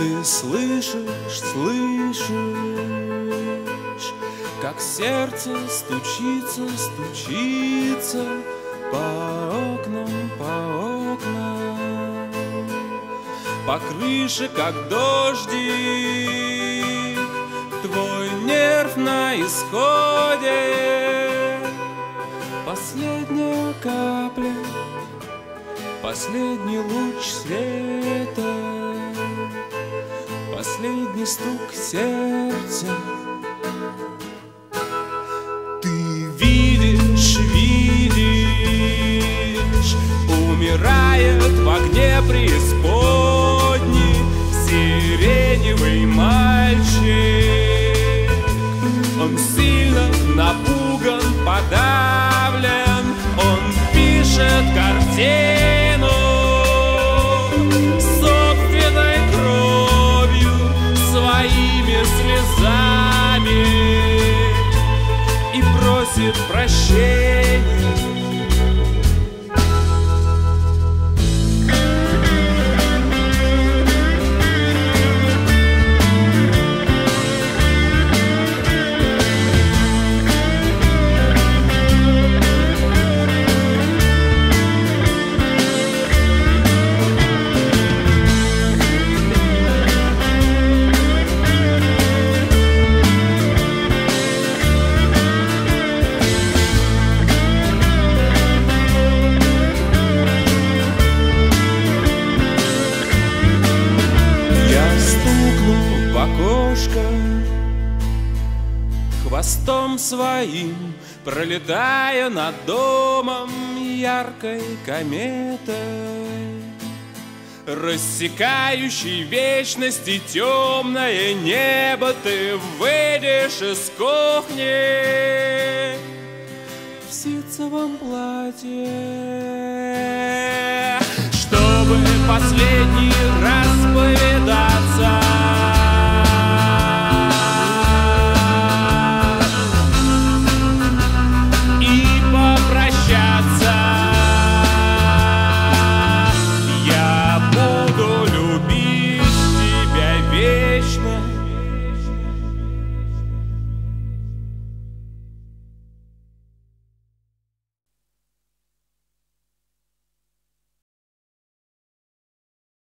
ты слышишь, слышишь, как сердце стучится, стучится по окнам, по окнам, по крыше, как дождик, твой нерв на исходе. Последняя капля, последний луч света, последний стук сердца. Ты видишь, видишь, умирает в огне преисподней сиреневый мальчик. Он сильно напуган, подавлен, он пишет картину собственной кровью, своими слезами и просит прощения. Хвостом своим, пролетая над домом яркой кометой, рассекающей вечности темное небо, ты выйдешь из кухни в ситцевом платье, чтобы последний